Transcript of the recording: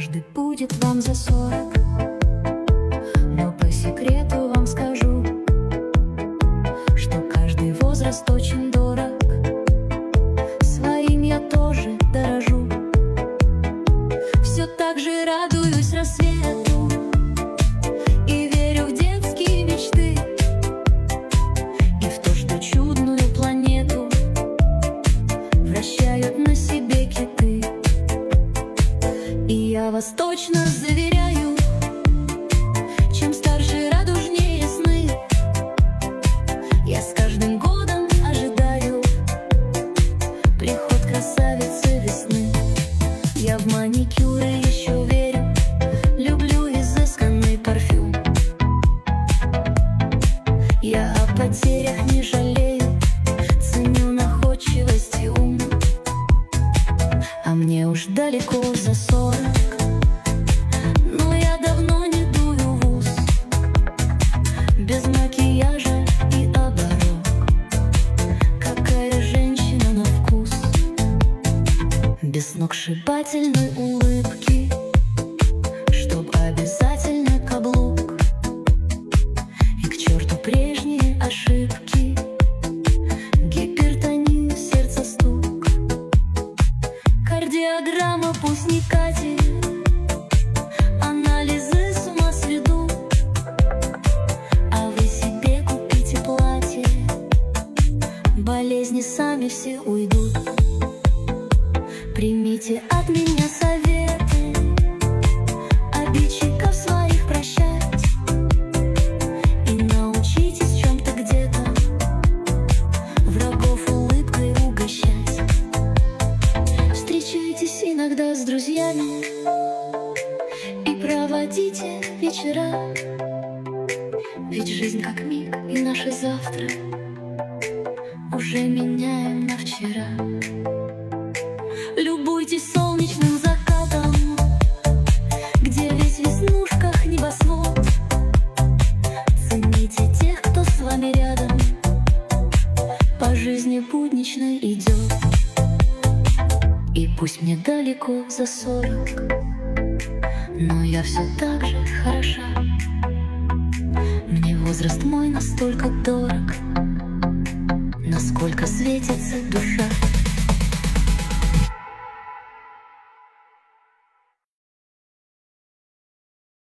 Однажды будет вам за 40, но по секрету вам скажу, что каждый возраст очень дорог. Своим я тоже дорожу. Все так же радуюсь рассвету и верю в детские мечты, и в то, что чудную планету вращают на себе киты. И я вас точно заверяю, чем старше, радужнее сны. Я с каждым годом ожидаю приход красавицы весны. Я в маникюры еще верю, люблю изысканный парфюм. Я о потерях не жалею, ценю находчивость и ум. А мне уж далеко за 40, но я давно не дую в ус. Без макияжа и оборок, какая женщина на вкус. Без сногсшибательной улыбки, чтоб обязательно каблук. И к черту прежние ошибки, гипертонию, сердца стук. Кардиограмма пусть не катит, анализы с ума сведут. А вы себе купите платье, болезни сами все уйдут. Примите от меня советы, обидчиков своих прощать, и научитесь в чем-то где-то врагов улыбкой угощать. Встречайтесь иногда с друзьями и проводите вечера, ведь жизнь как миг, и наше завтра уже меняем на вчера. Любуйтесь солнечным закатом, где весь в веснушках небосвод. Цените тех, кто с вами рядом, по жизни будничной идет. И пусть мне далеко за 40, но я все так же хороша. Мне возраст мой настолько дорог, насколько светится душа.